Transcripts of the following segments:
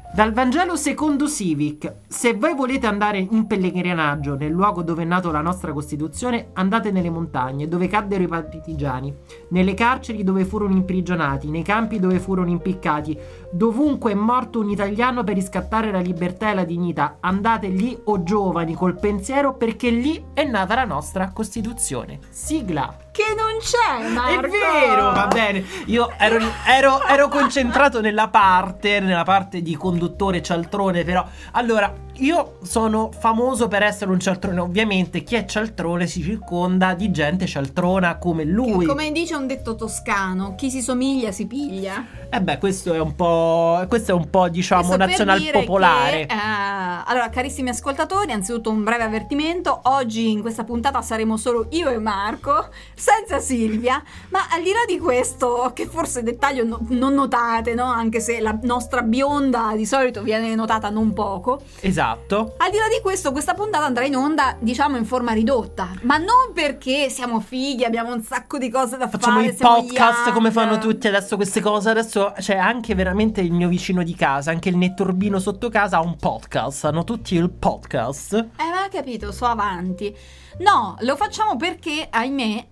Dal Vangelo secondo Civic: se voi volete andare in pellegrinaggio nel luogo dove è nato la nostra Costituzione, andate nelle montagne dove caddero i partigiani, nelle carceri dove furono imprigionati, nei campi dove furono impiccati, dovunque è morto un italiano per riscattare la libertà e la dignità. Andate lì, o giovani, col pensiero, perché lì è nata la nostra Costituzione. Sigla. Che non c'è, Marco. È vero, va bene. Io ero concentrato nella parte di conduttore cialtrone, però. Allora, io sono famoso per essere un cialtrone. Ovviamente chi è cialtrone si circonda di gente cialtrona come lui. Come dice un detto toscano, chi si somiglia si piglia. Questo è un po', diciamo, questo nazional popolare. Allora, carissimi ascoltatori, anzitutto un breve avvertimento. Oggi in questa puntata saremo solo io e Marco, senza Silvia. Ma al di là di questo, che forse dettaglio non notate, no? Anche se la nostra bionda di solito viene notata non poco. Esatto. Al di là di questo, questa puntata andrà in onda, diciamo, in forma ridotta. Ma non perché siamo fighi, abbiamo un sacco di cose da Facciamo fare. Facciamo i podcast come fanno tutti adesso queste cose. Adesso c'è anche veramente il mio vicino di casa, anche il netturbino sotto casa ha un podcast. Hanno tutti il podcast. Ma capito, so avanti. No, lo facciamo perché, ahimè,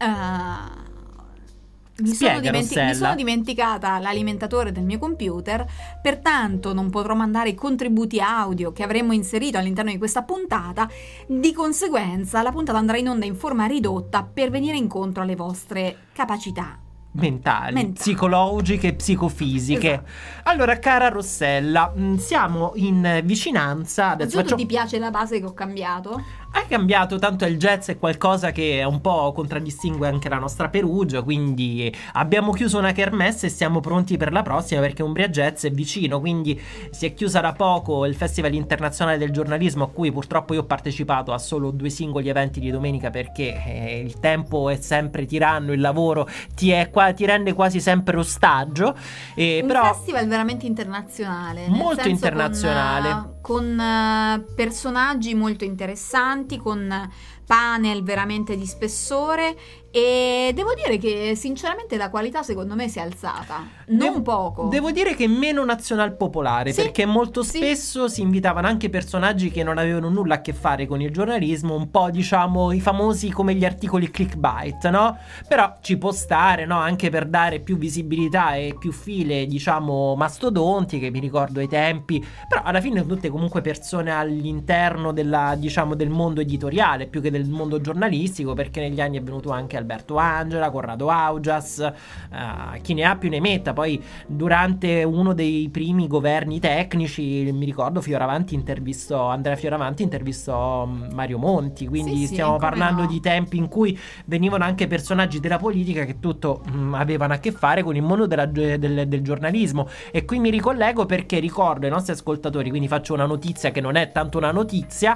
mi sono dimenticata l'alimentatore del mio computer, pertanto non potrò mandare i contributi audio che avremmo inserito all'interno di questa puntata. Di conseguenza la puntata andrà in onda in forma ridotta per venire incontro alle vostre capacità mentali, psicologiche e psicofisiche. Esatto. Allora, cara Rossella, siamo in vicinanza. Adesso ti piace la base che ho cambiato? Hai cambiato, tanto il jazz è qualcosa che un po' contraddistingue anche la nostra Perugia, quindi abbiamo chiuso una kermesse e siamo pronti per la prossima perché Umbria Jazz è vicino, quindi si è chiusa da poco il Festival Internazionale del Giornalismo, a cui purtroppo io ho partecipato a solo 2 singoli eventi di domenica perché il tempo è sempre tiranno, il lavoro ti rende quasi sempre ostaggio. Però festival veramente internazionale, molto internazionale, con personaggi molto interessanti, con panel veramente di spessore, e devo dire che sinceramente la qualità secondo me si è alzata, non poco. Devo dire che meno nazional popolare, sì, perché molto spesso si invitavano anche personaggi che non avevano nulla a che fare con il giornalismo, un po' diciamo i famosi come gli articoli clickbait, no? Però ci può stare, no? Anche per dare più visibilità e più file, diciamo, mastodonti, che mi ricordo ai tempi, però alla fine sono tutte comunque persone all'interno della, diciamo, del mondo editoriale più che del mondo giornalistico, perché negli anni è venuto anche Alberto Angela, Corrado Augias, chi ne ha più ne metta. Poi durante uno dei primi governi tecnici, mi ricordo Andrea Fioravanti intervistò Mario Monti, quindi stiamo parlando di tempi in cui venivano anche personaggi della politica che tutto avevano a che fare con il mondo del giornalismo. E qui mi ricollego perché ricordo ai nostri ascoltatori, quindi faccio una notizia che non è tanto una notizia,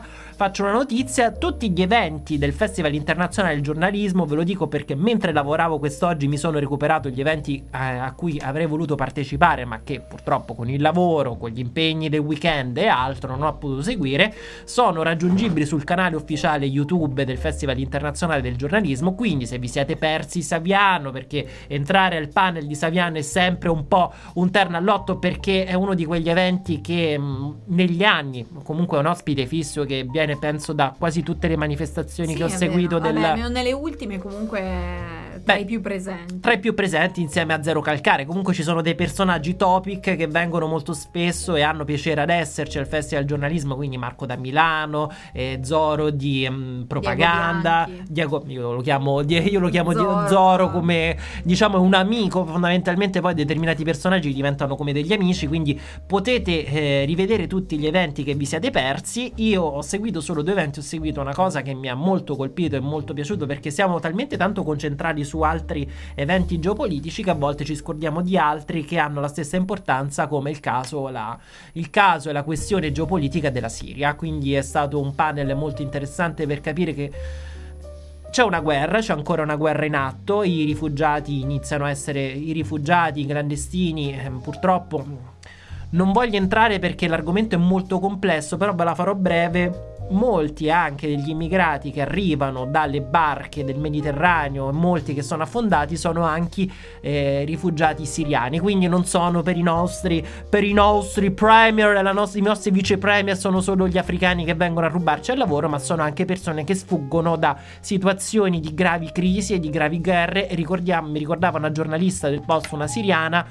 tutti gli eventi del Festival Internazionale del Giornalismo, ve lo dico perché mentre lavoravo quest'oggi mi sono recuperato gli eventi a cui avrei voluto partecipare, ma che purtroppo con il lavoro, con gli impegni del weekend e altro non ho potuto seguire. Sono raggiungibili sul canale ufficiale YouTube del Festival Internazionale del Giornalismo, quindi se vi siete persi Saviano, perché entrare al panel di Saviano è sempre un po' un terno all'otto, perché è uno di quegli eventi che negli anni comunque è un ospite fisso che viene penso da quasi tutte le manifestazioni che ho seguito. Nelle ultime comunque tra i più presenti insieme a Zero Calcare. Comunque ci sono dei personaggi topic che vengono molto spesso e hanno piacere ad esserci al Festival Giornalismo, quindi Marco da Milano, Zoro di Propaganda, Diego, io lo chiamo Zoro come diciamo un amico fondamentalmente. Poi determinati personaggi diventano come degli amici, quindi potete rivedere tutti gli eventi che vi siete persi. Io ho seguito solo 2 eventi, ho seguito una cosa che mi ha molto colpito e molto piaciuto, perché siamo talmente tanto concentrati su altri eventi geopolitici che a volte ci scordiamo di altri che hanno la stessa importanza, come il caso e la questione geopolitica della Siria. Quindi è stato un panel molto interessante per capire che c'è ancora una guerra in atto, i rifugiati iniziano a essere i rifugiati clandestini, purtroppo non voglio entrare perché l'argomento è molto complesso, però ve la farò breve. molti anche degli immigrati che arrivano dalle barche del Mediterraneo, molti che sono affondati, sono anche rifugiati siriani, quindi non sono per i nostri premier, i nostri vice premier sono solo gli africani che vengono a rubarci il lavoro, ma sono anche persone che sfuggono da situazioni di gravi crisi e di gravi guerre. E mi ricordava una giornalista del Post, una siriana,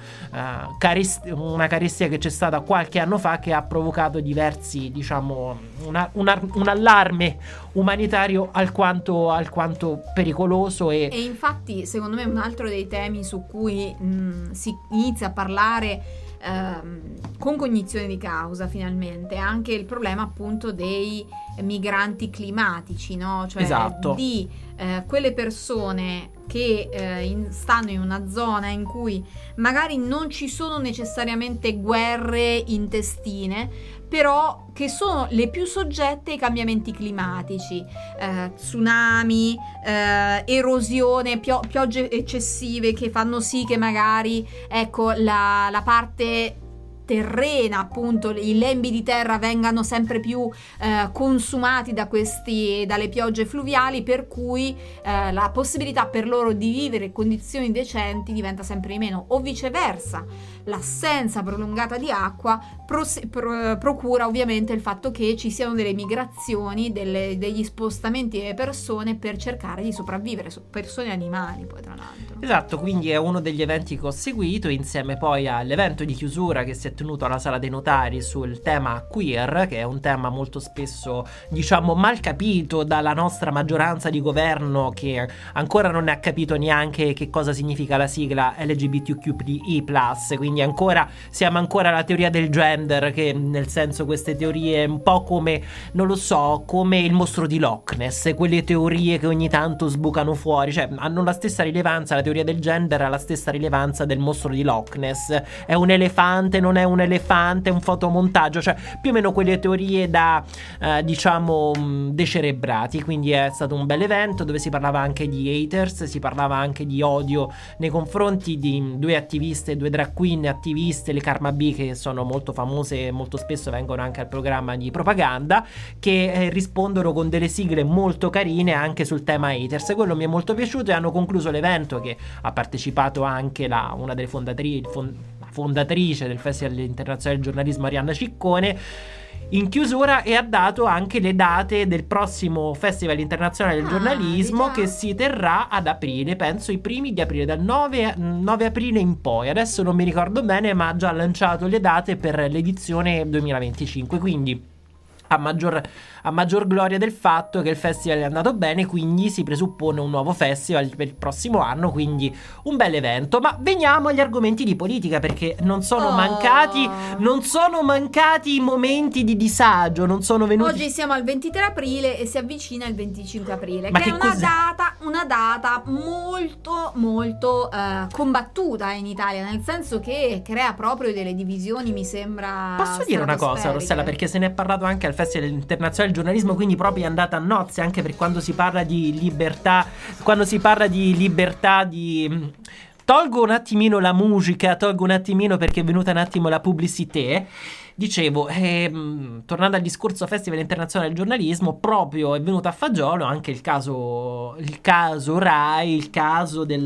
una carestia che c'è stata qualche anno fa, che ha provocato diversi, diciamo, un allarme umanitario alquanto pericoloso. E infatti secondo me un altro dei temi su cui si inizia a parlare con cognizione di causa finalmente è anche il problema appunto dei migranti climatici, no? Cioè esatto. di quelle persone che stanno in una zona in cui magari non ci sono necessariamente guerre intestine, però che sono le più soggette ai cambiamenti climatici, tsunami, erosione, piogge eccessive che fanno sì che magari, ecco, la parte terrena, appunto i lembi di terra vengano sempre più consumati dalle piogge fluviali, per cui la possibilità per loro di vivere in condizioni decenti diventa sempre di meno, o viceversa l'assenza prolungata di acqua procura ovviamente il fatto che ci siano delle migrazioni, degli spostamenti delle persone per cercare di sopravvivere, persone e animali poi tra l'altro. Esatto, quindi è uno degli eventi che ho seguito, insieme poi all'evento di chiusura che si è tenuto alla Sala dei Notari sul tema queer, che è un tema molto spesso, diciamo, mal capito dalla nostra maggioranza di governo, che ancora non ne ha capito neanche che cosa significa la sigla LGBTQI+, quindi siamo ancora alla teoria del gender, che nel senso queste teorie un po' come, non lo so, come il mostro di Loch Ness, quelle teorie che ogni tanto sbucano fuori, cioè hanno la stessa rilevanza, la teoria del gender ha la stessa rilevanza del mostro di Loch Ness, è un elefante, non è un elefante, è un fotomontaggio, cioè più o meno quelle teorie da diciamo decerebrati. Quindi è stato un bel evento dove si parlava anche di haters, si parlava anche di odio nei confronti di due attiviste, due drag queen attiviste, le Karma B, che sono molto famose e molto spesso vengono anche al programma di propaganda, che rispondono con delle sigle molto carine anche sul tema haters. Quello mi è molto piaciuto, e hanno concluso l'evento, che ha partecipato anche una delle fondatrice del Festival Internazionale del Giornalismo, Arianna Ciccone, in chiusura, e ha dato anche le date del prossimo Festival Internazionale del Giornalismo, che si terrà ad aprile, penso i primi di aprile, dal 9 aprile in poi, adesso non mi ricordo bene, ma ha già lanciato le date per l'edizione 2025, quindi a maggior gloria del fatto che il festival è andato bene, quindi si presuppone un nuovo festival per il prossimo anno, quindi un bel evento. Ma veniamo agli argomenti di politica, perché non sono mancati i momenti di disagio, non sono venuti. Oggi siamo al 23 aprile e si avvicina il 25 aprile, ma che è una data molto molto combattuta in Italia, nel senso che crea proprio delle divisioni, mi sembra. Posso dire una cosa, Rossella, perché se ne è parlato anche al Festival Internazionale del Giornalismo, quindi proprio è andata a nozze anche per quando si parla di libertà, tolgo un attimino la musica, perché è venuta un attimo la pubblicità. Dicevo, tornando al discorso Festival Internazionale del Giornalismo, proprio è venuto a fagiolo anche il caso Rai, il caso di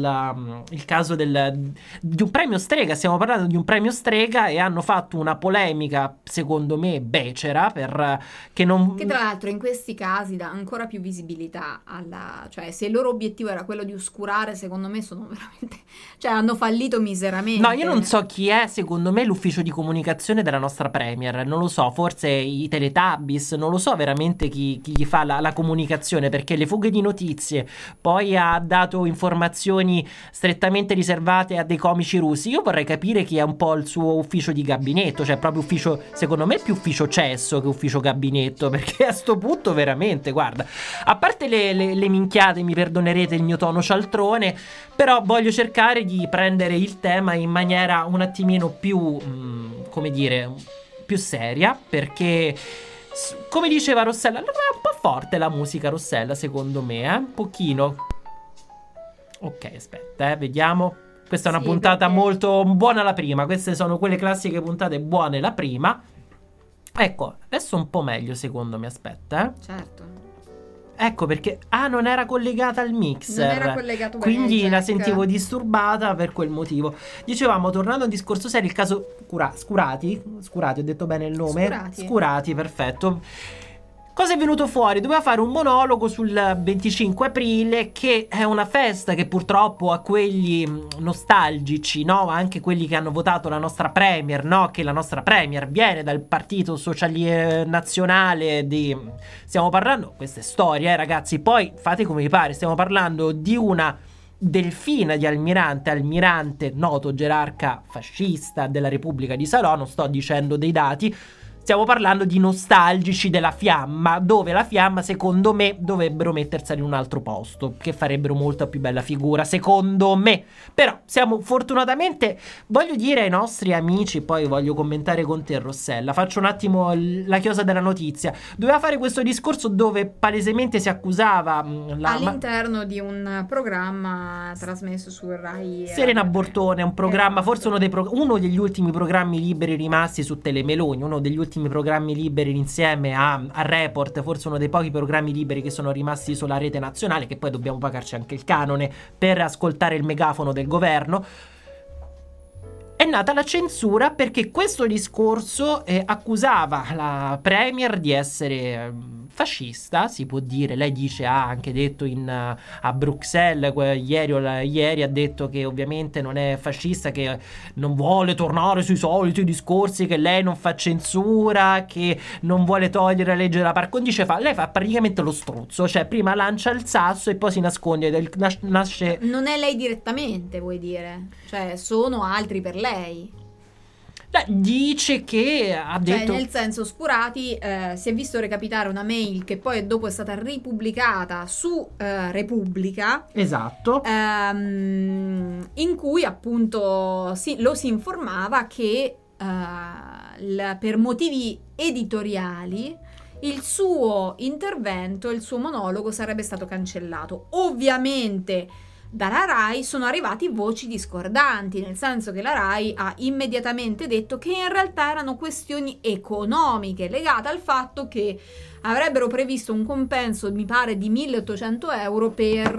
un premio Strega. Stiamo parlando di un premio Strega, e hanno fatto una polemica, secondo me, becera, che tra l'altro in questi casi dà ancora più visibilità cioè, se il loro obiettivo era quello di oscurare, secondo me sono veramente, cioè hanno fallito miseramente. No, io non so chi è, secondo me, l'ufficio di comunicazione della nostra Premier, non lo so, forse i Teletubbies, non lo so veramente chi gli fa la comunicazione, perché le fughe di notizie, poi ha dato informazioni strettamente riservate a dei comici russi. Io vorrei capire chi è un po' il suo ufficio di gabinetto, cioè proprio ufficio, secondo me più ufficio cesso che ufficio gabinetto, perché a sto punto veramente, guarda, a parte le minchiate, mi perdonerete il mio tono cialtrone, però voglio cercare di prendere il tema in maniera un attimino più, come dire, più seria, perché come diceva Rossella, è un po' forte la musica, Rossella, secondo me, un pochino. Ok, aspetta, vediamo. Questa è una puntata molto buona la prima. Queste sono quelle classiche puntate buone la prima. Ecco, adesso un po' meglio secondo me, aspetta. Certo. Ecco perché, non era collegata al mixer. Non era collegato bene quindi il la jack. sentivo disturbata per quel motivo. Dicevamo, tornando al discorso serio, il caso Scurati, ho detto bene il nome? Scurati, perfetto. Cosa è venuto fuori? Doveva fare un monologo sul 25 aprile, che è una festa che purtroppo a quelli nostalgici, no? Anche quelli che hanno votato la nostra premier, no? Che la nostra premier viene dal partito nazionale di... Stiamo parlando, questa è storia, ragazzi, poi fate come vi pare, stiamo parlando di una delfina di almirante noto gerarca fascista della Repubblica di Salò, non sto dicendo dei dati. Stiamo parlando di nostalgici della Fiamma, dove la Fiamma, secondo me, dovrebbero mettersela in un altro posto, che farebbero molta più bella figura, secondo me. Però siamo fortunatamente, voglio dire ai nostri amici, poi voglio commentare con te, Rossella, faccio un attimo la chiosa della notizia. Doveva fare questo discorso dove palesemente si accusava all'interno di un programma trasmesso su Rai Serena Bortone, un programma, forse uno degli ultimi programmi liberi rimasti su Telemeloni, uno degli ultimi programmi liberi insieme a Report, forse uno dei pochi programmi liberi che sono rimasti sulla rete nazionale, che poi dobbiamo pagarci anche il canone per ascoltare il megafono del governo. È nata la censura perché questo discorso accusava la premier di essere fascista, si può dire. Lei dice, ha anche detto a Bruxelles ieri ha detto che ovviamente non è fascista, che non vuole tornare sui soliti discorsi, che lei non fa censura, che non vuole togliere la legge della par condicio. Lei fa praticamente lo struzzo, cioè prima lancia il sasso e poi si nasconde, nasce... Non è lei direttamente, vuoi dire? Cioè sono altri per lei. Dice che ha detto, nel senso, Scurati si è visto recapitare una mail che poi dopo è stata ripubblicata su Repubblica, esatto, in cui appunto lo si informava che per motivi editoriali il suo intervento, il suo monologo sarebbe stato cancellato. Ovviamente dalla Rai sono arrivati voci discordanti, nel senso che la Rai ha immediatamente detto che in realtà erano questioni economiche legate al fatto che avrebbero previsto un compenso, mi pare, di 1.800 euro per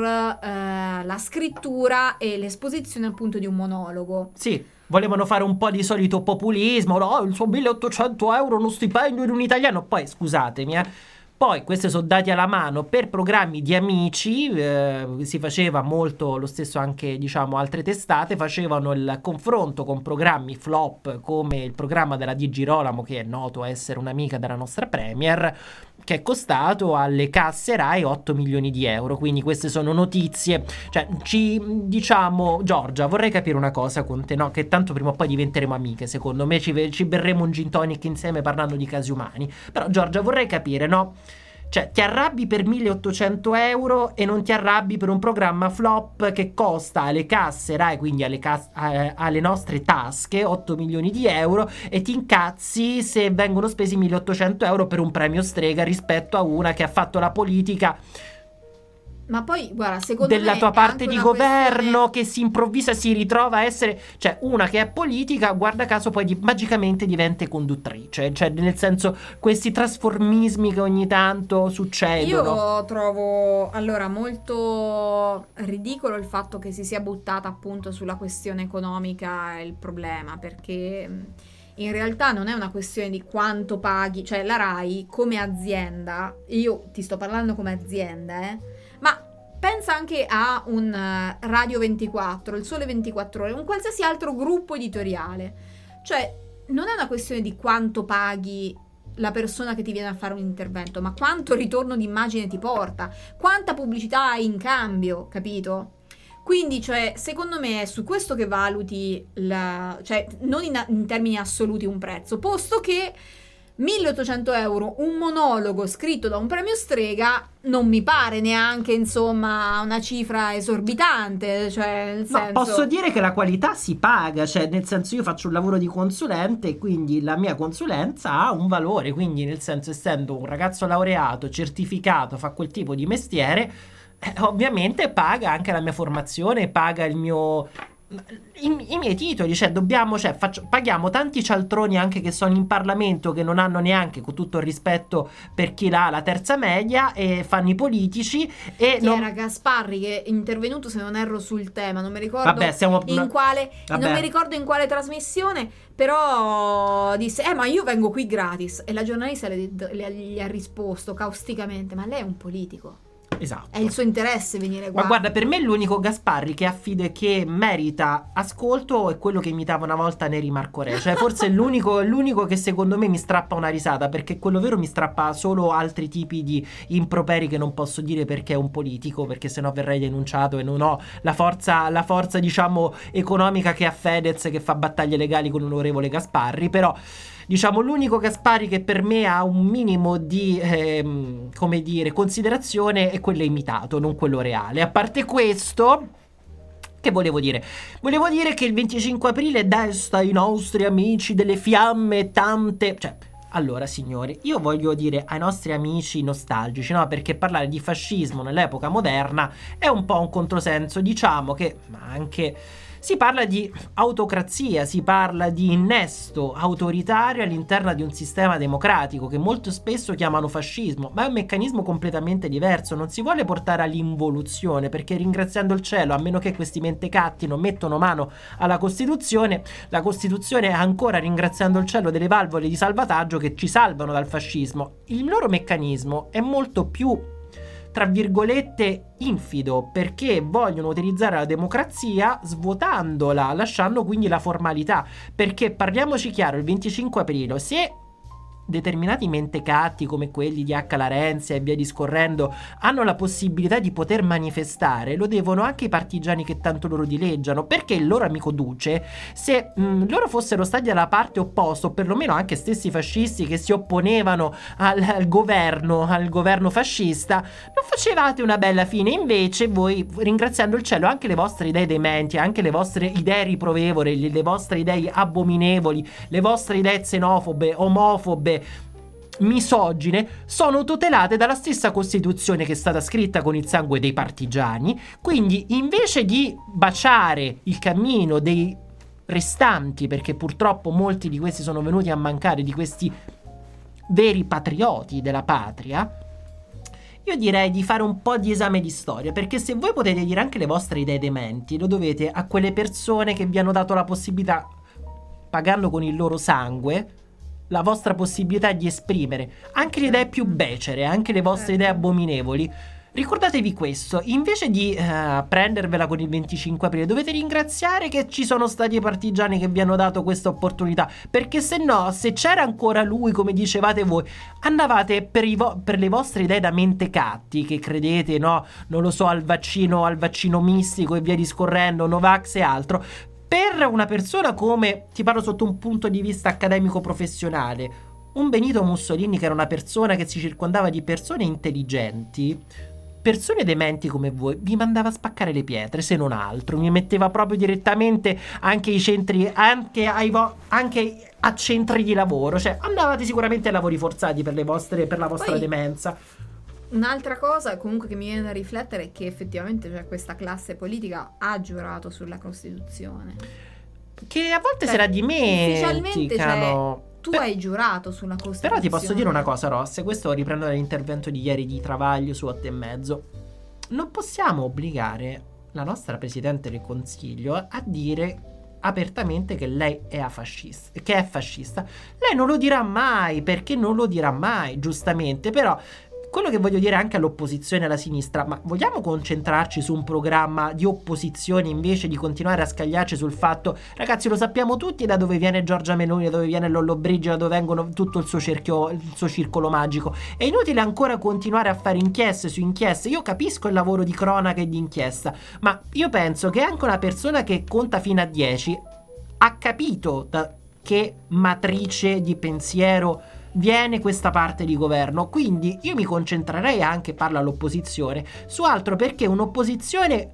la scrittura e l'esposizione appunto di un monologo. Sì, volevano fare un po' di solito populismo, no? Il suo 1.800 euro, uno stipendio in un italiano. Poi, scusatemi, poi questi sono dati alla mano per programmi di amici, si faceva molto lo stesso anche, diciamo, altre testate facevano il confronto con programmi flop come il programma della Di Girolamo, che è noto essere un'amica della nostra premier, che è costato alle casse Rai 8 milioni di euro. Quindi queste sono notizie, cioè diciamo, Giorgia, vorrei capire una cosa con te, no? Che tanto prima o poi diventeremo amiche, secondo me ci berremo un gin tonic insieme parlando di casi umani. Però Giorgia, vorrei capire, no? Cioè, ti arrabbi per 1.800 euro e non ti arrabbi per un programma flop che costa alle casse Rai, quindi alle nostre tasche, 8 milioni di euro, e ti incazzi se vengono spesi 1.800 euro per un premio strega rispetto a una che ha fatto la politica. Ma poi, guarda, secondo me della tua parte di governo, questione... che si improvvisa, si ritrova a essere, cioè una che è politica, guarda caso poi magicamente diventa conduttrice, cioè nel senso, questi trasformismi che ogni tanto succedono. Io trovo allora molto ridicolo il fatto che si sia buttata appunto sulla questione economica il problema, perché in realtà non è una questione di quanto paghi, cioè la Rai come azienda, io ti sto parlando come azienda, ma pensa anche a un Radio 24, il Sole 24 Ore, un qualsiasi altro gruppo editoriale. Cioè, non è una questione di quanto paghi la persona che ti viene a fare un intervento, ma quanto ritorno d'immagine ti porta, quanta pubblicità hai in cambio, capito? Quindi, cioè, secondo me è su questo che valuti cioè, non in termini assoluti un prezzo, posto che 1.800 euro, un monologo scritto da un premio strega, non mi pare neanche, insomma, una cifra esorbitante, cioè, nel senso... No, posso dire che la qualità si paga, cioè, nel senso, io faccio un lavoro di consulente e quindi la mia consulenza ha un valore, quindi, nel senso, essendo un ragazzo laureato, certificato, fa quel tipo di mestiere, ovviamente paga anche la mia formazione, paga il mio i miei titoli, cioè dobbiamo, paghiamo tanti cialtroni anche che sono in Parlamento, che non hanno neanche, con tutto il rispetto per chi ha la terza media, e fanno i politici. E era Gasparri che è intervenuto, se non erro, sul tema, non mi ricordo non mi ricordo in quale trasmissione, però disse ma io vengo qui gratis, e la giornalista gli ha risposto causticamente: ma lei è un politico. Esatto. È il suo interesse venire qua. Ma guarda, per me l'unico Gasparri che merita ascolto è quello che imitava una volta Neri Marco Re. Cioè forse è l'unico che secondo me mi strappa una risata, perché quello vero mi strappa solo altri tipi di improperi che non posso dire perché è un politico, perché sennò verrei denunciato e non ho la forza diciamo economica che ha Fedez, che fa battaglie legali con l'onorevole Gasparri. Però diciamo l'unico Gasparri che per me ha un minimo di come dire, considerazione è quello imitato, non quello reale. A parte questo, che volevo dire? Volevo dire che il 25 aprile desta i nostri amici delle fiamme tante, cioè, allora signori, io voglio dire ai nostri amici nostalgici, no? Perché parlare di fascismo nell'epoca moderna è un po' un controsenso. Diciamo che, ma anche, si parla di autocrazia, si parla di innesto autoritario all'interno di un sistema democratico, che molto spesso chiamano fascismo, ma è un meccanismo completamente diverso. Non si vuole portare all'involuzione, perché, ringraziando il cielo, a meno che questi mentecatti non mettono mano alla Costituzione, la Costituzione è ancora, ringraziando il cielo, delle valvole di salvataggio che ci salvano dal fascismo. Il loro meccanismo è molto più, tra virgolette, infido, perché vogliono utilizzare la democrazia svuotandola, lasciando quindi la formalità. Perché, parliamoci chiaro, il 25 aprile, se determinati mentecatti come quelli di H. Larenzia e via discorrendo hanno la possibilità di poter manifestare, lo devono anche i partigiani che tanto loro dileggiano, perché il loro amico Duce, se loro fossero stati dalla parte opposta, o perlomeno anche stessi fascisti che si opponevano al governo fascista, non facevate una bella fine. Invece voi, ringraziando il cielo, anche le vostre idee dementi, anche le vostre idee riprovevoli, le vostre idee abominevoli, le vostre idee xenofobe, omofobe, misogine, sono tutelate dalla stessa Costituzione che è stata scritta con il sangue dei partigiani. Quindi, invece di baciare il cammino dei restanti, perché purtroppo molti di questi sono venuti a mancare, di questi veri patrioti della patria, io direi di fare un po' di esame di storia, perché se voi potete dire anche le vostre idee dementi, lo dovete a quelle persone che vi hanno dato la possibilità, pagando con il loro sangue, la vostra possibilità di esprimere anche le idee più becere, anche le vostre idee abominevoli. Ricordatevi questo, invece di prendervela con il 25 aprile, dovete ringraziare che ci sono stati i partigiani che vi hanno dato questa opportunità, perché se no, se c'era ancora lui, come dicevate voi, andavate per le vostre idee da mentecatti, che credete, no, non lo so, al vaccino mistico e via discorrendo, Novax e altro. Per una persona come, ti parlo sotto un punto di vista accademico professionale, un Benito Mussolini, che era una persona che si circondava di persone intelligenti, persone dementi come voi, vi mandava a spaccare le pietre, se non altro. Mi metteva proprio direttamente anche ai centri, anche a centri di lavoro. Cioè, andavate sicuramente a lavori forzati per la vostra demenza. Un'altra cosa comunque che mi viene da riflettere è che effettivamente, cioè, questa classe politica ha giurato sulla Costituzione, che a volte se la dimenticano. Ufficialmente, cioè, tu hai giurato sulla Costituzione. Però ti posso dire una cosa, Ross, questo riprendo dall'intervento di ieri di Travaglio su 8 e mezzo. Non possiamo obbligare la nostra Presidente del Consiglio a dire apertamente che lei è fascista. Lei non lo dirà mai, perché non lo dirà mai, giustamente. Però quello che voglio dire anche all'opposizione e alla sinistra: ma vogliamo concentrarci su un programma di opposizione invece di continuare a scagliarci sul fatto, ragazzi, lo sappiamo tutti da dove viene Giorgia Meloni, da dove viene Lollobrigida, da dove vengono tutto il suo circolo magico. È inutile ancora continuare a fare inchieste su inchieste. Io capisco il lavoro di cronaca e di inchiesta, ma io penso che anche una persona che conta fino a 10 ha capito da che matrice di pensiero viene questa parte di governo. Quindi io mi concentrerei anche, parlo all'opposizione, su altro, perché un'opposizione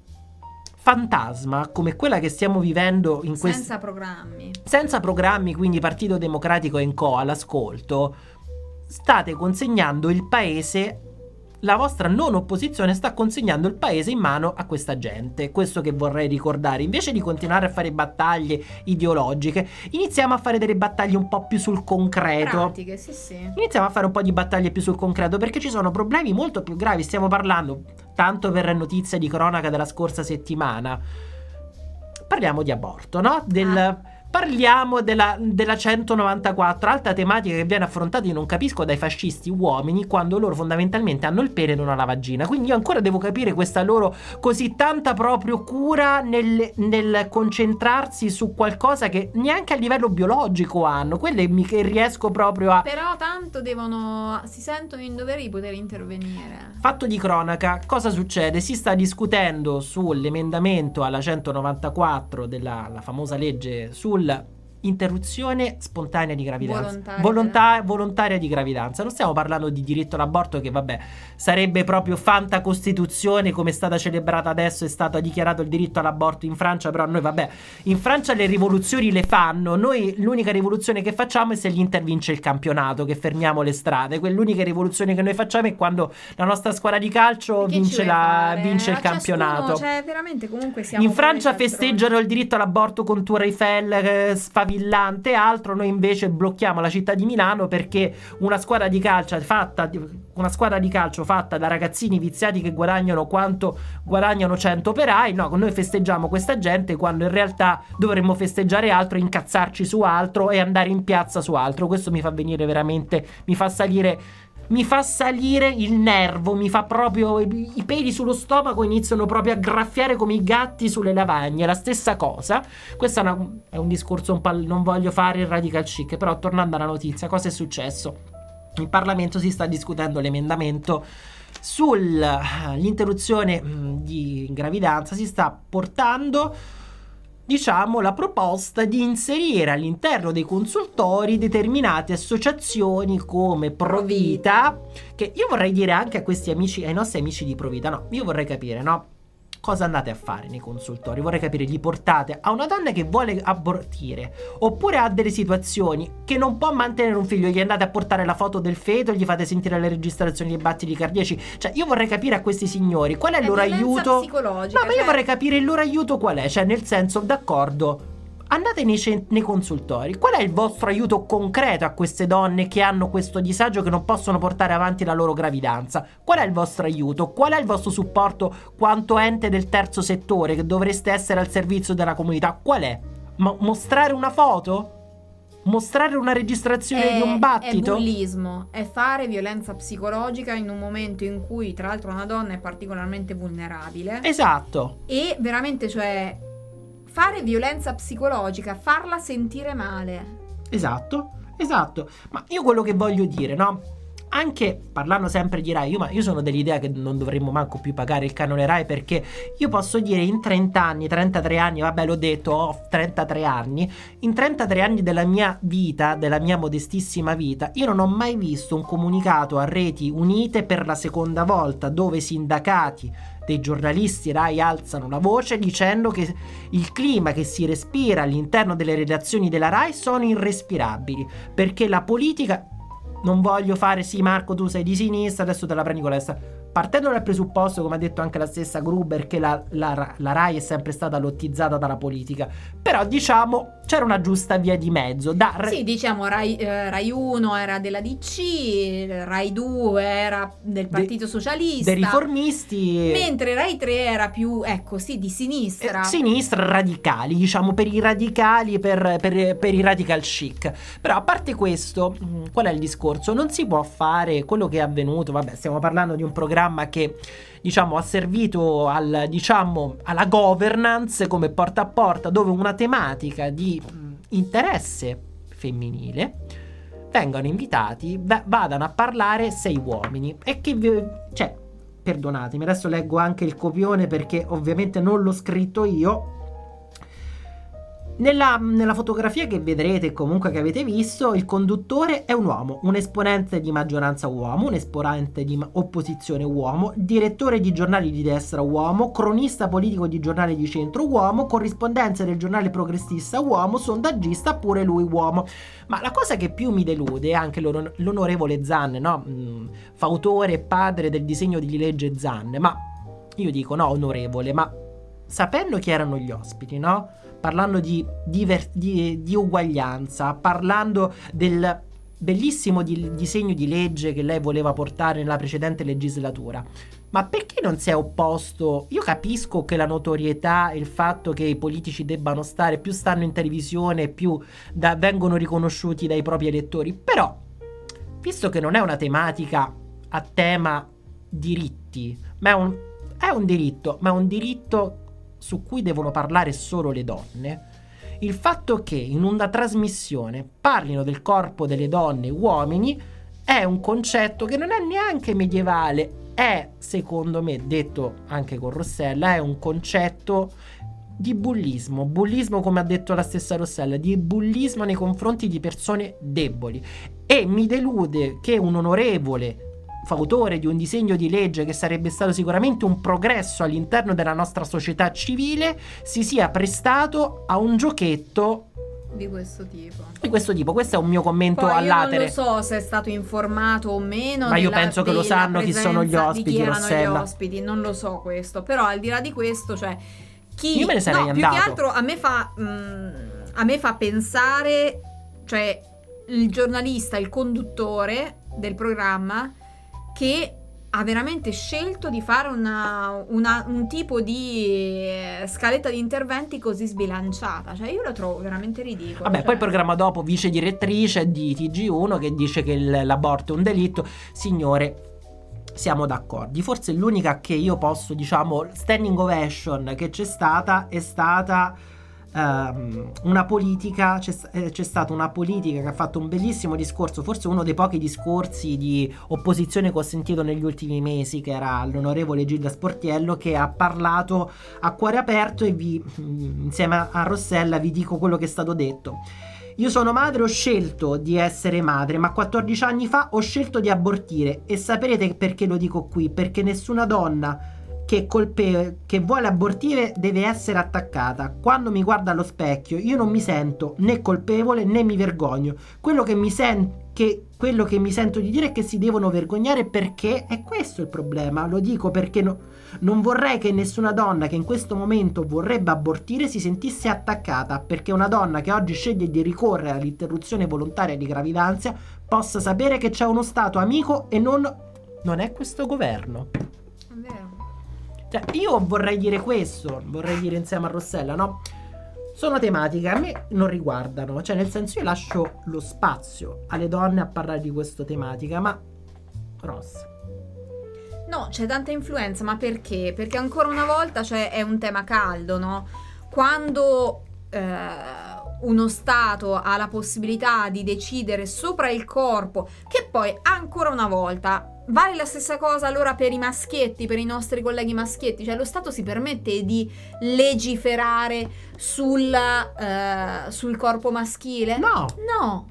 fantasma come quella che stiamo vivendo in senza programmi, quindi Partito Democratico e Co all'ascolto, state consegnando il paese la vostra non opposizione sta consegnando il paese in mano a questa gente. Questo che vorrei ricordare. Invece di continuare a fare battaglie ideologiche, iniziamo a fare delle battaglie un po' più sul concreto. Pratiche, sì. Iniziamo a fare un po' di battaglie più sul concreto, perché ci sono problemi molto più gravi. Stiamo parlando, tanto per notizia di cronaca della scorsa settimana, parliamo di aborto, no? Parliamo della 194, alta tematica che viene affrontata, io non capisco, dai fascisti uomini, quando loro fondamentalmente hanno il pene e non hanno la vagina. Quindi io ancora devo capire questa loro così tanta proprio cura nel concentrarsi su qualcosa che neanche a livello biologico hanno. Quelle che riesco proprio a... Però tanto si sentono in dovere di poter intervenire. Fatto di cronaca, cosa succede? Si sta discutendo sull'emendamento alla 194 della la famosa legge sul interruzione spontanea di gravidanza, volontaria di gravidanza. Non stiamo parlando di diritto all'aborto, che vabbè sarebbe proprio fantacostituzione come è stata celebrata adesso, è stato dichiarato il diritto all'aborto in Francia. Però noi vabbè, in Francia le rivoluzioni le fanno, noi l'unica rivoluzione che facciamo è se l'Inter vince il campionato, che fermiamo le strade. L'unica rivoluzione che noi facciamo è quando la nostra squadra di calcio vince il campionato. Cioè veramente comunque siamo in Francia festeggiano il diritto all'aborto con Tour Eiffel sfavillante e altro. Noi invece blocchiamo la città di Milano perché una squadra di calcio fatta da ragazzini viziati che guadagnano quanto guadagnano 100 operai. No, noi festeggiamo questa gente quando in realtà dovremmo festeggiare altro, incazzarci su altro e andare in piazza su altro. Questo mi fa venire veramente, mi fa salire il nervo, mi fa proprio i peli sullo stomaco iniziano proprio a graffiare come i gatti sulle lavagne. La stessa cosa. Questo è un discorso un po', non voglio fare il radical chic, però tornando alla notizia, cosa è successo? In Parlamento si sta discutendo l'emendamento sull'interruzione di gravidanza. Si sta portando, diciamo, la proposta di inserire all'interno dei consultori determinate associazioni come Provita, che io vorrei dire anche a questi amici, ai nostri amici di Provita, no, io vorrei capire, no, cosa andate a fare nei consultori? Vorrei capire, li portate a una donna che vuole abortire, oppure ha delle situazioni che non può mantenere un figlio, gli andate a portare la foto del feto e gli fate sentire le registrazioni dei battiti cardiaci? Cioè io vorrei capire a questi signori qual è il loro aiuto psicologica. No, ma io vorrei capire il loro aiuto qual è, cioè nel senso, d'accordo, andate nei consultori, qual è il vostro aiuto concreto a queste donne che hanno questo disagio, che non possono portare avanti la loro gravidanza? Qual è il vostro aiuto? Qual è il vostro supporto quanto ente del terzo settore che dovreste essere al servizio della comunità? Qual è? Mostrare una foto? Mostrare una registrazione di un battito? È bullismo, è fare violenza psicologica in un momento in cui tra l'altro una donna è particolarmente vulnerabile. Esatto. E veramente, cioè, fare violenza psicologica, farla sentire male. Esatto. Ma io quello che voglio dire, no? Anche parlando sempre di Rai, io sono dell'idea che non dovremmo manco più pagare il canone Rai, perché io posso dire in 30 anni, 33 anni, vabbè l'ho detto, ho 33 anni, in 33 anni della mia vita, della mia modestissima vita, io non ho mai visto un comunicato a Reti Unite per la seconda volta dove i sindacati dei giornalisti Rai alzano la voce dicendo che il clima che si respira all'interno delle redazioni della Rai sono irrespirabili, perché la politica... Non voglio fare, sì Marco tu sei di sinistra, adesso te la prendi con la destra. Partendo dal presupposto, come ha detto anche la stessa Gruber, che la Rai è sempre stata lottizzata dalla politica, però diciamo c'era una giusta via di mezzo. Sì, diciamo Rai 1 era della DC, Rai 2 era del Partito Socialista, dei riformisti, mentre Rai 3 era più, ecco sì, di sinistra. Sinistra, radicali, diciamo, per i radicali, per i radical chic. Però a parte questo, qual è il discorso? Non si può fare quello che è avvenuto, vabbè, stiamo parlando di un programma che, diciamo, ha servito alla governance come porta a porta, dove una tematica di interesse femminile vengono invitati, vadano a parlare 6 uomini e cioè, perdonatemi, adesso leggo anche il copione perché ovviamente non l'ho scritto io. Nella fotografia che vedrete, comunque che avete visto, il conduttore è un uomo, un esponente di maggioranza uomo, un esponente di opposizione uomo, direttore di giornali di destra uomo, cronista politico di giornali di centro uomo, corrispondenza del giornale progressista uomo, sondaggista pure lui uomo. Ma la cosa che più mi delude è anche l'onorevole Zan, no? Fautore e padre del disegno di legge Zan. Ma io dico, no, onorevole, ma sapendo chi erano gli ospiti, no? Parlando di uguaglianza, parlando del bellissimo disegno di legge che lei voleva portare nella precedente legislatura, ma perché non si è opposto? Io capisco che la notorietà e il fatto che i politici debbano stare, più stanno in televisione, più vengono riconosciuti dai propri elettori, però, visto che non è una tematica a tema diritti, ma è un diritto, ma è un diritto su cui devono parlare solo le donne, il fatto che in una trasmissione parlino del corpo delle donne e uomini è un concetto che non è neanche medievale, è, secondo me, detto anche con Rossella, è un concetto di bullismo, come ha detto la stessa Rossella, di bullismo nei confronti di persone deboli. E mi delude che un onorevole fautore di un disegno di legge che sarebbe stato sicuramente un progresso all'interno della nostra società civile si sia prestato a un giochetto di questo tipo. Questo è un mio commento Poi all'atere. Io non lo so se è stato informato o meno, ma io penso che lo sanno chi sono gli ospiti, di chi erano Rossella. gli ospiti, non lo so questo, però al di là di questo, cioè io me ne sarei andato. Più che altro a me fa pensare, cioè il giornalista, il conduttore del programma che ha veramente scelto di fare un tipo di scaletta di interventi così sbilanciata. Cioè io la trovo veramente ridicola. Vabbè, poi il programma dopo, vice direttrice di TG1 che dice che l'aborto è un delitto. Signore, siamo d'accordo. Forse l'unica che io posso, diciamo, standing ovation che c'è stata è stata una politica, c'è stata una politica che ha fatto un bellissimo discorso, forse uno dei pochi discorsi di opposizione che ho sentito negli ultimi mesi, che era l'onorevole Gilda Sportiello, che ha parlato a cuore aperto e insieme a Rossella vi dico quello che è stato detto. Io sono madre, ho scelto di essere madre, ma 14 anni fa ho scelto di abortire, e saprete perché lo dico qui? Perché nessuna donna che vuole abortire deve essere attaccata. Quando mi guardo allo specchio io non mi sento né colpevole né mi vergogno. Quello che mi sento di dire è che si devono vergognare, perché è questo il problema. Lo dico perché non vorrei che nessuna donna che in questo momento vorrebbe abortire si sentisse attaccata, perché una donna che oggi sceglie di ricorrere all'interruzione volontaria di gravidanza possa sapere che c'è uno stato amico e non è questo governo. È vero. Cioè, io vorrei dire questo, vorrei dire insieme a Rossella, no? Sono tematiche a me non riguardano, cioè nel senso io lascio lo spazio alle donne a parlare di questa tematica, ma Ross. No, c'è tanta influenza, ma perché? Perché ancora una volta, cioè, è un tema caldo, no? Quando uno Stato ha la possibilità di decidere sopra il corpo, che poi ancora una volta vale la stessa cosa allora per i maschietti, per i nostri colleghi maschietti, cioè lo Stato si permette di legiferare sul corpo maschile? No.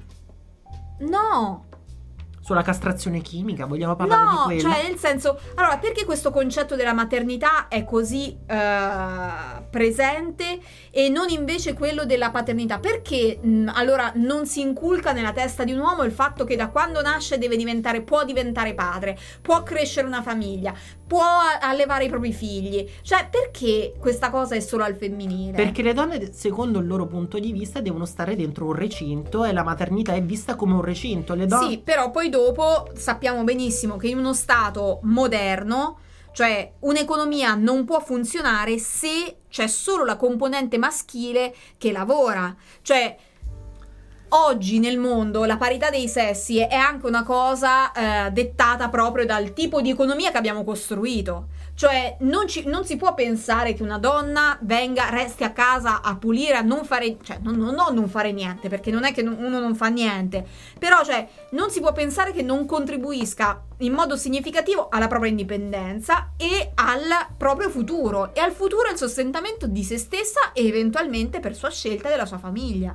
Sulla castrazione chimica, vogliamo parlare di quello? No, cioè nel senso, allora perché questo concetto della maternità è così presente e non invece quello della paternità? Perché allora non si inculca nella testa di un uomo il fatto che da quando nasce può diventare padre, può crescere una famiglia, può allevare i propri figli? Cioè perché questa cosa è solo al femminile? Perché le donne, secondo il loro punto di vista, devono stare dentro un recinto e la maternità è vista come un recinto. Le donne... Sì, però poi dopo sappiamo benissimo che in uno Stato moderno, cioè un'economia non può funzionare se c'è solo la componente maschile che lavora. Cioè oggi nel mondo la parità dei sessi è anche una cosa dettata proprio dal tipo di economia che abbiamo costruito. Cioè non si può pensare che una donna resti a casa a pulire, a non fare, cioè non fare niente, perché non è che uno non fa niente, però cioè non si può pensare che non contribuisca in modo significativo alla propria indipendenza e al proprio futuro, e al futuro e al sostentamento di se stessa e eventualmente per sua scelta della sua famiglia.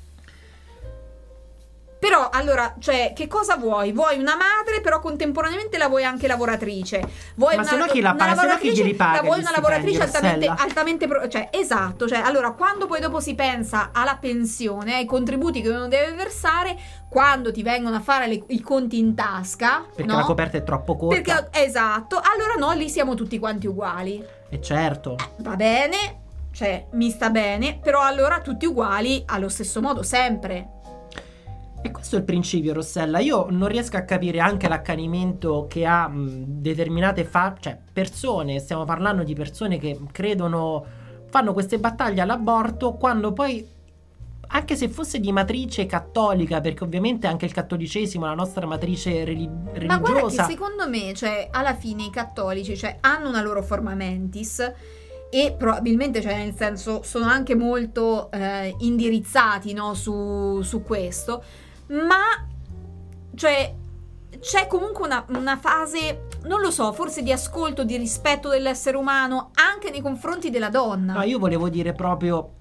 Però, allora, cioè, che cosa vuoi? Vuoi una madre, però contemporaneamente la vuoi anche lavoratrice. Vuoi ma se no chi la paga? Se no chi glieli paga? La vuoi una lavoratrice stipendi, altamente cioè, esatto. Cioè, allora, quando poi dopo si pensa alla pensione, ai contributi che uno deve versare, quando ti vengono a fare i conti in tasca, perché no? La coperta è troppo corta. Esatto. Allora no, lì siamo tutti quanti uguali. E certo. Va bene, cioè, mi sta bene, però allora tutti uguali allo stesso modo, sempre. E questo è il principio, Rossella. Io non riesco a capire anche l'accanimento che ha determinate cioè persone, stiamo parlando di persone che credono, fanno queste battaglie all'aborto, quando poi, anche se fosse di matrice cattolica, perché ovviamente anche il cattolicesimo è la nostra matrice religiosa. Ma guarda che secondo me, cioè, alla fine i cattolici, cioè, hanno una loro forma mentis, e probabilmente, cioè, nel senso, sono anche molto indirizzati, no, su questo. Ma cioè c'è comunque una fase, non lo so, forse di ascolto, di rispetto dell'essere umano anche nei confronti della donna. No, io volevo dire proprio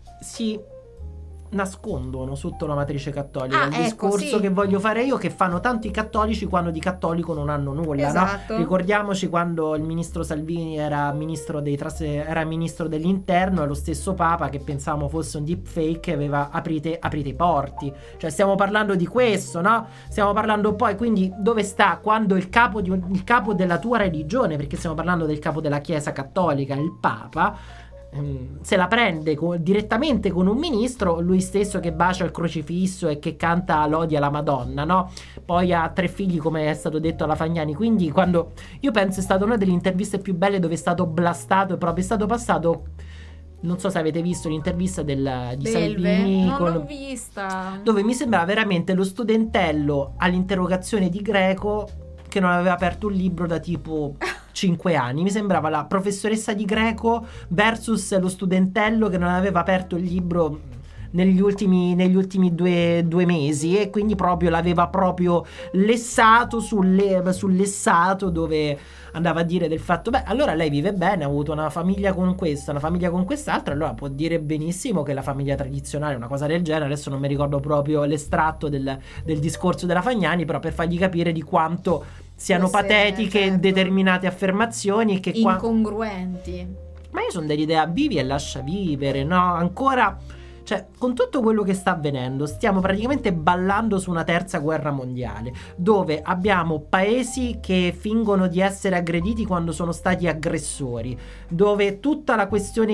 nascondono sotto la matrice cattolica il discorso che voglio fare io, che fanno tanto i cattolici quando di cattolico non hanno nulla, esatto. No? Ricordiamoci quando il ministro Salvini era ministro dell'interno, e lo stesso Papa, che pensavamo fosse un deepfake, aveva aprite i porti. Cioè stiamo parlando di questo, no? Stiamo parlando poi, quindi, dove sta quando il capo della tua religione, perché stiamo parlando del capo della Chiesa cattolica, il Papa, se la prende direttamente con un ministro, lui stesso che bacia il crocifisso e che canta l'odia alla Madonna, no? Poi ha 3 figli, come è stato detto alla Fagnani. Quindi, quando io penso, è stata una delle interviste più belle dove è stato blastato, e proprio è stato passato. Non so se avete visto l'intervista di Salvini, non l'ho vista, dove mi sembrava veramente lo studentello all'interrogazione di Greco che non aveva aperto un libro da tipo 5 anni. Mi sembrava la professoressa di greco versus lo studentello che non aveva aperto il libro negli ultimi 2 mesi, e quindi proprio l'aveva proprio lessato sul lessato, dove andava a dire del fatto, beh, allora lei vive bene, ha avuto una famiglia con questa, una famiglia con quest'altra, allora può dire benissimo che la famiglia tradizionale è una cosa del genere. Adesso non mi ricordo proprio l'estratto del discorso della Fagnani, però per fargli capire di quanto siano patetiche, certo, determinate affermazioni, che incongruenti. Ma io sono dell'idea, vivi e lascia vivere, no? Ancora, cioè, con tutto quello che sta avvenendo, stiamo praticamente ballando su una terza guerra mondiale, dove abbiamo paesi che fingono di essere aggrediti quando sono stati aggressori, dove tutta la questione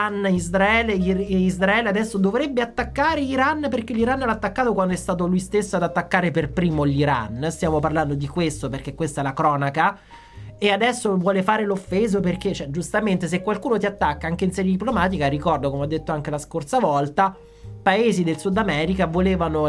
Iran-Israele adesso dovrebbe attaccare Iran, perché l'Iran l'ha attaccato quando è stato lui stesso ad attaccare per primo l'Iran. Stiamo parlando di questo perché questa è la cronaca. E adesso vuole fare l'offeso perché, cioè, giustamente, se qualcuno ti attacca anche in sede diplomatica, ricordo, come ho detto anche la scorsa volta, paesi del Sud America volevano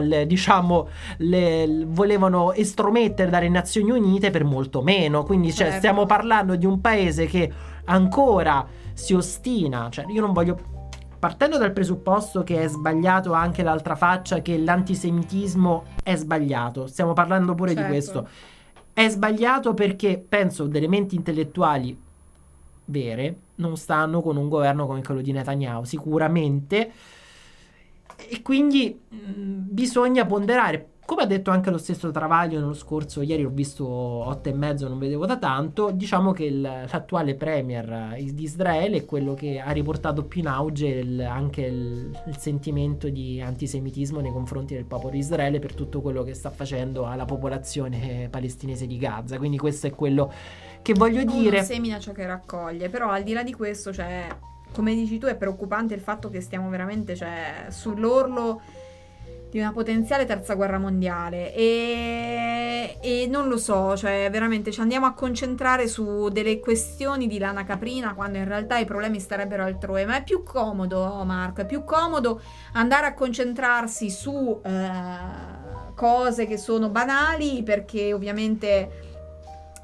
estromettere dalle Nazioni Unite per molto meno. Quindi, cioè, certo, stiamo parlando di un paese che ancora si ostina. Cioè, io non voglio, partendo dal presupposto che è sbagliato anche l'altra faccia, che l'antisemitismo è sbagliato, stiamo parlando pure, certo, di questo. È sbagliato perché penso delle menti intellettuali vere non stanno con un governo come quello di Netanyahu, sicuramente, e quindi bisogna ponderare. Come ha detto anche lo stesso Travaglio nello scorso, ieri l'ho visto 8:30, non vedevo da tanto, diciamo che l'attuale premier di Israele è quello che ha riportato più in auge anche il sentimento di antisemitismo nei confronti del popolo di Israele per tutto quello che sta facendo alla popolazione palestinese di Gaza. Quindi questo è quello che voglio dire. Uno semina ciò che raccoglie, però al di là di questo, cioè, come dici tu, è preoccupante il fatto che stiamo veramente, cioè, sull'orlo di una potenziale terza guerra mondiale, e non lo so, cioè veramente ci andiamo a concentrare su delle questioni di lana caprina quando in realtà i problemi starebbero altrove. Ma è più comodo, Marco, è più comodo andare a concentrarsi su cose che sono banali, perché ovviamente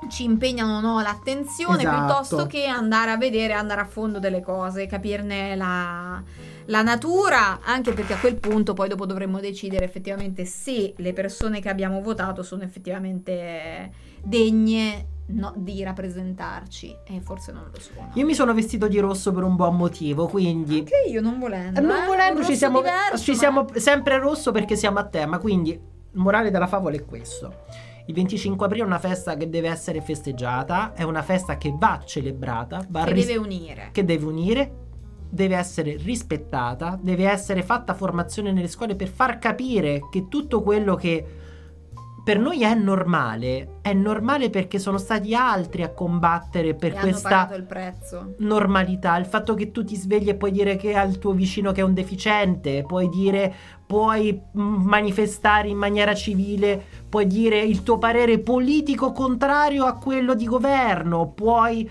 ci impegnano, no, l'attenzione, Esatto. piuttosto che andare a vedere, andare a fondo delle cose, capirne la natura, anche perché a quel punto poi dopo dovremmo decidere effettivamente se le persone che abbiamo votato sono effettivamente degne, no, di rappresentarci, e forse non lo sono. Io mi sono vestito di rosso per un buon motivo, quindi Anche io non volendo, non volendo un ci rosso siamo diverso, sempre rosso perché siamo a tema. Quindi il morale della favola è questo: il 25 aprile è una festa che deve essere festeggiata, è una festa che va celebrata, che deve unire, deve essere rispettata, deve essere fatta formazione nelle scuole per far capire che tutto quello che per noi è normale perché sono stati altri a combattere per e hanno questa pagato il prezzo. normalità. Il fatto che tu ti svegli e puoi dire che al tuo vicino che è un deficiente, puoi manifestare in maniera civile, puoi dire il tuo parere politico contrario a quello di governo, puoi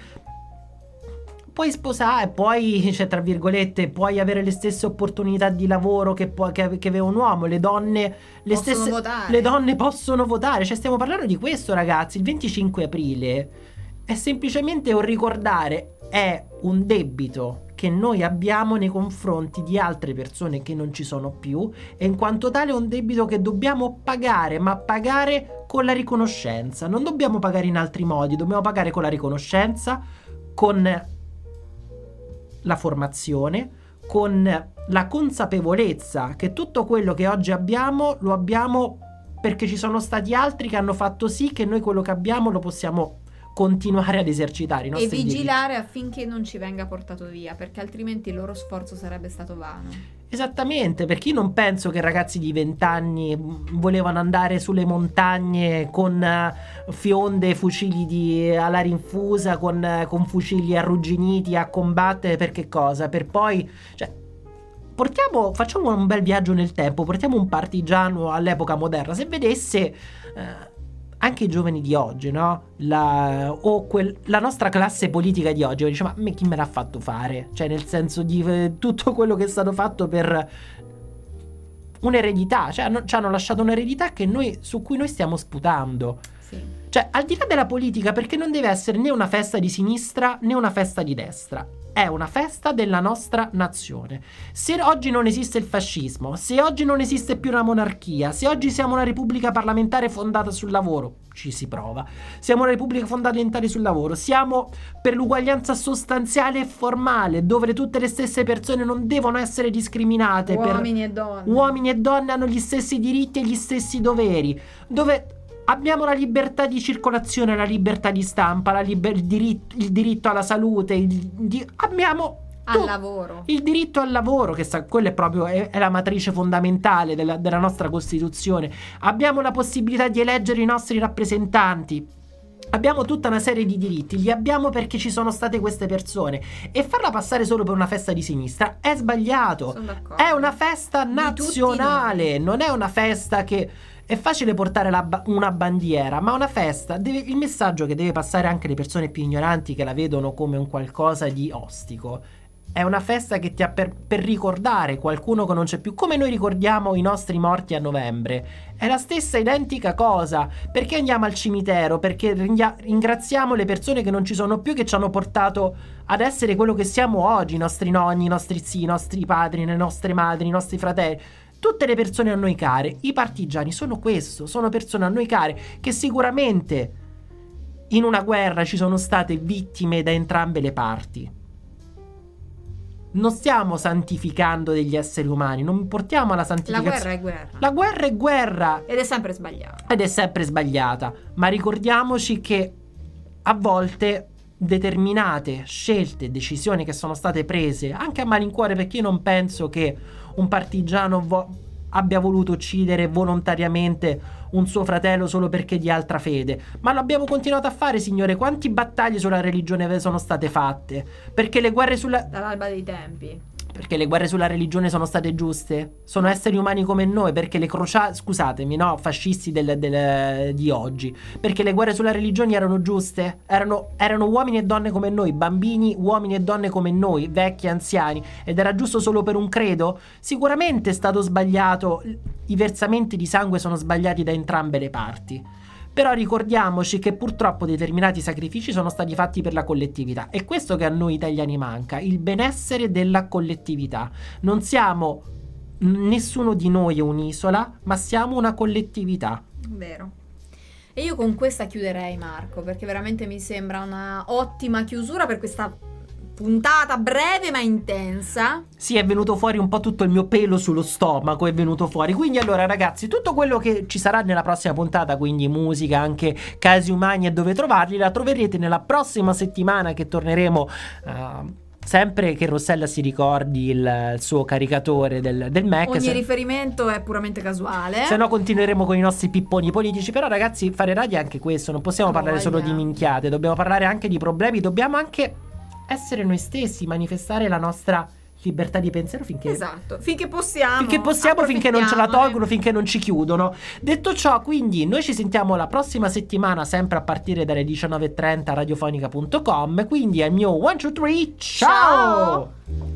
sposare, cioè, tra virgolette, puoi avere le stesse opportunità di lavoro che aveva un uomo. Le donne Votare. le donne possono votare. Cioè, stiamo parlando di questo, ragazzi. Il 25 aprile è semplicemente un ricordare, è un debito che noi abbiamo nei confronti di altre persone che non ci sono più, e in quanto tale è un debito che dobbiamo pagare, ma pagare con la riconoscenza. Non dobbiamo pagare in altri modi, dobbiamo pagare con la riconoscenza, con la formazione, con la consapevolezza che tutto quello che oggi abbiamo lo abbiamo perché ci sono stati altri che hanno fatto sì che noi quello che abbiamo lo possiamo continuare ad esercitare, i E nostri vigilare affinché non ci venga portato via, perché altrimenti il loro sforzo sarebbe stato vano. Esattamente, perché io non penso che ragazzi di 20 anni volevano andare sulle montagne con fionde, fucili alla rinfusa, con fucili arrugginiti a combattere. Per che cosa? Per poi, cioè, facciamo un bel viaggio nel tempo, portiamo un partigiano all'epoca moderna. Se vedesse anche i giovani di oggi, no? La nostra classe politica di oggi dice: ma chi me l'ha fatto fare? Cioè, nel senso di tutto quello che è stato fatto per un'eredità, cioè ci hanno lasciato un'eredità su cui noi stiamo sputando. Sì. Cioè, al di là della politica, perché non deve essere né una festa di sinistra né una festa di destra. È una festa della nostra nazione. Se oggi non esiste il fascismo, se oggi non esiste più una monarchia, se oggi siamo una repubblica parlamentare fondata sul lavoro, ci si prova. Siamo una repubblica fondata sul lavoro, siamo per l'uguaglianza sostanziale e formale, dove tutte le stesse persone non devono essere discriminate. Uomini e donne. Uomini e donne hanno gli stessi diritti e gli stessi doveri, dove abbiamo la libertà di circolazione, la libertà di stampa, il diritto alla salute, abbiamo al lavoro. Il diritto al lavoro, quello è proprio è la matrice fondamentale della nostra Costituzione. Abbiamo la possibilità di eleggere i nostri rappresentanti. Abbiamo tutta una serie di diritti, li abbiamo perché ci sono state queste persone, e farla passare solo per una festa di sinistra è sbagliato. Sono d'accordo. È una festa nazionale, non è una festa che è facile portare una bandiera, ma una festa il messaggio che deve passare anche alle persone più ignoranti, che la vedono come un qualcosa di ostico. È una festa che ti ha per ricordare qualcuno che non c'è più, come noi ricordiamo i nostri morti a novembre. È la stessa identica cosa. Perché andiamo al cimitero? Perché ringraziamo le persone che non ci sono più, che ci hanno portato ad essere quello che siamo oggi, i nostri nonni, i nostri zii, i nostri padri, le nostre madri, i nostri fratelli. Tutte le persone a noi care. I partigiani sono questo, sono persone a noi care che sicuramente in una guerra ci sono state vittime da entrambe le parti. Non stiamo santificando degli esseri umani, non portiamo alla santificazione. La guerra è guerra. La guerra è guerra. Ed è sempre sbagliata. Ed è sempre sbagliata. Ma ricordiamoci che a volte determinate scelte e decisioni che sono state prese anche a malincuore, perché io non penso che un partigiano abbia voluto uccidere volontariamente un suo fratello solo perché di altra fede, ma lo abbiamo continuato a fare, signore. Quante battaglie sulla religione sono state fatte? Perché le guerre dall'alba dei tempi. Perché le guerre sulla religione sono state giuste? Sono esseri umani come noi. Perché le crociate, scusatemi, no, fascisti di oggi, perché le guerre sulla religione erano giuste? Erano uomini e donne come noi, bambini, uomini e donne come noi, vecchi, anziani, ed era giusto solo per un credo? Sicuramente è stato sbagliato. I versamenti di sangue sono sbagliati da entrambe le parti, Però ricordiamoci che purtroppo determinati sacrifici sono stati fatti per la collettività. È questo che a noi italiani manca, il benessere della collettività. Non siamo, nessuno di noi è un'isola, ma siamo una collettività. Vero. E io con questa chiuderei, Marco, perché veramente mi sembra una ottima chiusura per questa puntata breve ma intensa. Sì, è venuto fuori un po' tutto il mio pelo sullo stomaco, è venuto fuori. Quindi allora ragazzi, tutto quello che ci sarà nella prossima puntata, quindi musica, anche casi umani e dove trovarli, la troverete nella prossima settimana, che torneremo sempre che Rossella si ricordi il suo caricatore del Mac. Ogni riferimento è puramente casuale. Se no continueremo con i nostri pipponi politici. Però ragazzi, fare radio è anche questo. Non possiamo parlare solo di minchiate, dobbiamo parlare anche di problemi. Dobbiamo anche essere noi stessi, manifestare la nostra libertà di pensiero finché possiamo, finché non ce la tolgono, finché non ci chiudono. Detto ciò, quindi noi ci sentiamo la prossima settimana, sempre a partire dalle 19:30 radiofonica.com. Quindi al mio 1, 2, 3, ciao!